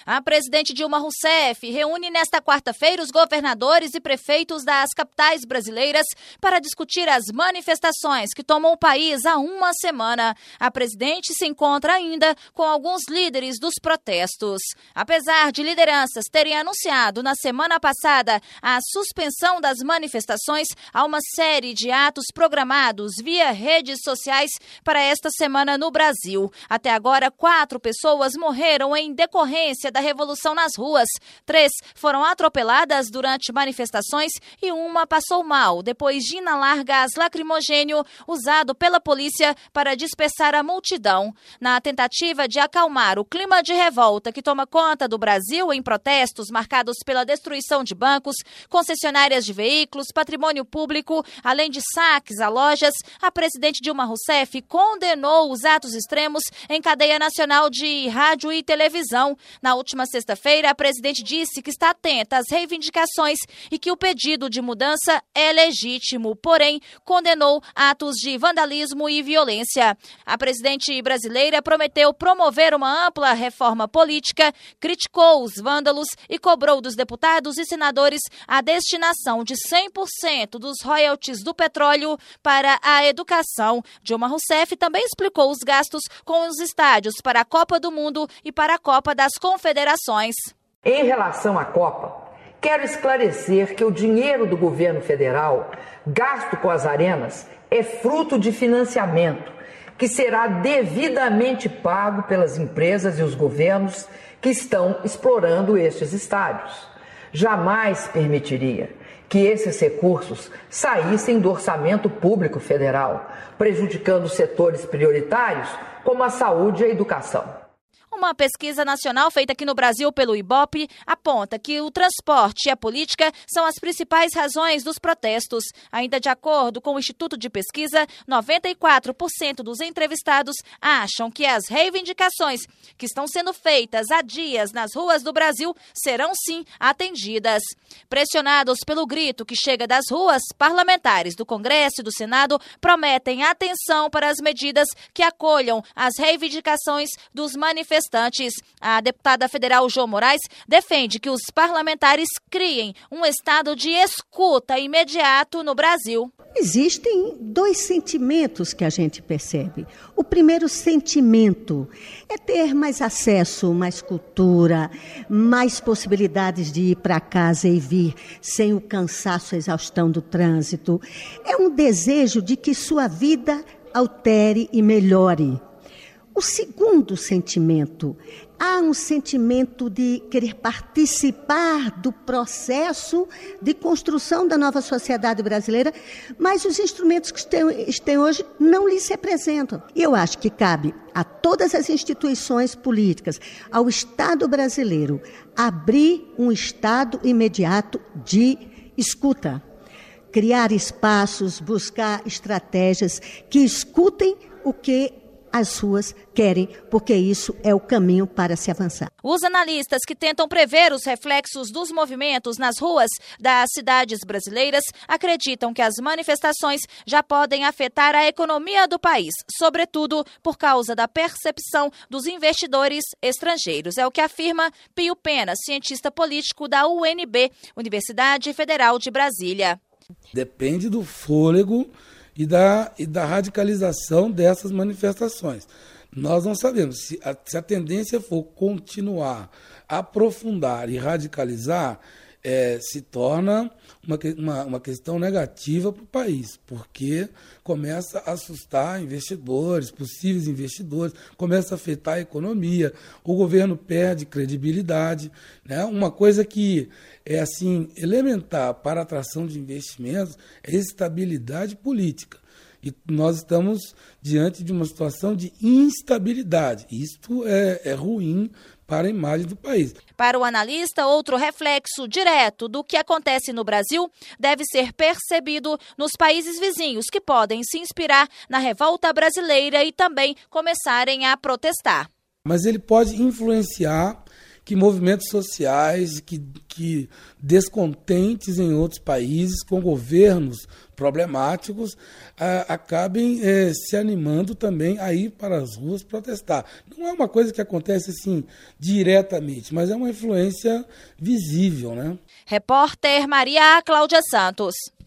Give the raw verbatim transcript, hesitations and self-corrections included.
A presidente Dilma Rousseff reúne nesta quarta-feira os governadores e prefeitos das capitais brasileiras para discutir as manifestações que tomam o país há uma semana. A presidente se encontra ainda com alguns líderes dos protestos. Apesar de lideranças terem anunciado na semana passada a suspensão das manifestações, há uma série de atos programados via redes sociais para esta semana no Brasil. Até agora, quatro pessoas morreram em decorrência da revolução nas ruas. Três foram atropeladas durante manifestações e uma passou mal depois de inalar gás lacrimogênio usado pela polícia para dispersar a multidão. Na tentativa de acalmar o clima de revolta que toma conta do Brasil em protestos marcados pela destruição de bancos, concessionárias de veículos, patrimônio público, além de saques a lojas, a presidente Dilma Rousseff condenou os atos extremos em cadeia nacional de rádio e televisão. Na última sexta-feira, a presidente disse que está atenta às reivindicações e que o pedido de mudança é legítimo, porém, condenou atos de vandalismo e violência. A presidente brasileira prometeu promover uma ampla reforma política, criticou os vândalos e cobrou dos deputados e senadores a destinação de cem por cento dos royalties do petróleo para a educação. Dilma Rousseff também explicou os gastos com os estádios para a Copa do Mundo e para a Copa das Confederações. Em relação à Copa, quero esclarecer que o dinheiro do governo federal gasto com as arenas é fruto de financiamento que será devidamente pago pelas empresas e os governos que estão explorando estes estádios. Jamais permitiria que esses recursos saíssem do orçamento público federal, prejudicando setores prioritários como a saúde e a educação. Uma pesquisa nacional feita aqui no Brasil pelo Ibope aponta que o transporte e a política são as principais razões dos protestos. Ainda de acordo com o Instituto de Pesquisa, noventa e quatro por cento dos entrevistados acham que as reivindicações que estão sendo feitas há dias nas ruas do Brasil serão sim atendidas. Pressionados pelo grito que chega das ruas, parlamentares do Congresso e do Senado prometem atenção para as medidas que acolham as reivindicações dos manifestantes. A deputada federal Jo Moraes defende que os parlamentares criem um estado de escuta imediato no Brasil. Existem dois sentimentos que a gente percebe. O primeiro sentimento é ter mais acesso, mais cultura, mais possibilidades de ir para casa e vir sem o cansaço, a exaustão do trânsito. É um desejo de que sua vida altere e melhore. O segundo sentimento, há um sentimento de querer participar do processo de construção da nova sociedade brasileira, mas os instrumentos que têm hoje não lhes representam. Eu acho que cabe a todas as instituições políticas, ao Estado brasileiro, abrir um estado imediato de escuta, criar espaços, buscar estratégias que escutem o que as ruas querem, porque isso é o caminho para se avançar. Os analistas que tentam prever os reflexos dos movimentos nas ruas das cidades brasileiras acreditam que as manifestações já podem afetar a economia do país, sobretudo por causa da percepção dos investidores estrangeiros. É o que afirma Pio Pena, cientista político da U N B, Universidade Federal de Brasília. Depende do fôlego E da, e da radicalização dessas manifestações. Nós não sabemos se a, se a tendência for continuar, aprofundar e radicalizar, é, se torna uma, uma, uma questão negativa para o país, porque começa a assustar investidores, possíveis investidores, começa a afetar a economia, o governo perde credibilidade, né? Uma coisa que é assim elementar para a atração de investimentos é estabilidade política. E nós estamos diante de uma situação de instabilidade. Isto é, é ruim para a imagem do país. Para o analista, outro reflexo direto do que acontece no Brasil deve ser percebido nos países vizinhos, que podem se inspirar na revolta brasileira e também começarem a protestar. Mas ele pode influenciar que movimentos sociais, que, que descontentes em outros países, com governos problemáticos, a, acabem é, se animando também a ir para as ruas protestar. Não é uma coisa que acontece assim diretamente, mas é uma influência visível, né? Repórter Maria Cláudia Santos.